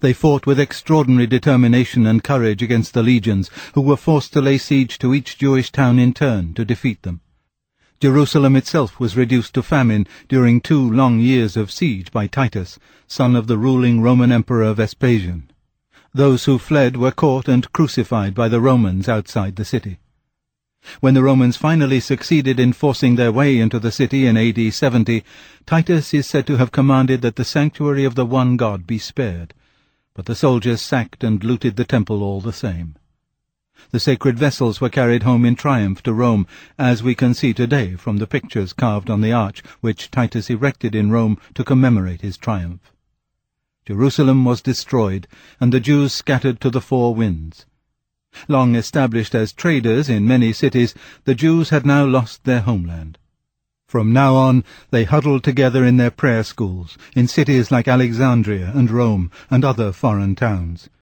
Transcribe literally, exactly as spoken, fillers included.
They fought with extraordinary determination and courage against the legions, who were forced to lay siege to each Jewish town in turn to defeat them. Jerusalem itself was reduced to famine during two long years of siege by Titus, son of the ruling Roman Emperor Vespasian. Those who fled were caught and crucified by the Romans outside the city. When the Romans finally succeeded in forcing their way into the city in A D seventy, Titus is said to have commanded that the sanctuary of the one God be spared, but the soldiers sacked and looted the temple all the same. The sacred vessels were carried home in triumph to Rome, as we can see today from the pictures carved on the arch which Titus erected in Rome to commemorate his triumph. Jerusalem was destroyed, and the Jews scattered to the four winds. Long established as traders in many cities, the Jews had now lost their homeland. From now on, they huddled together in their prayer schools, in cities like Alexandria and Rome and other foreign towns.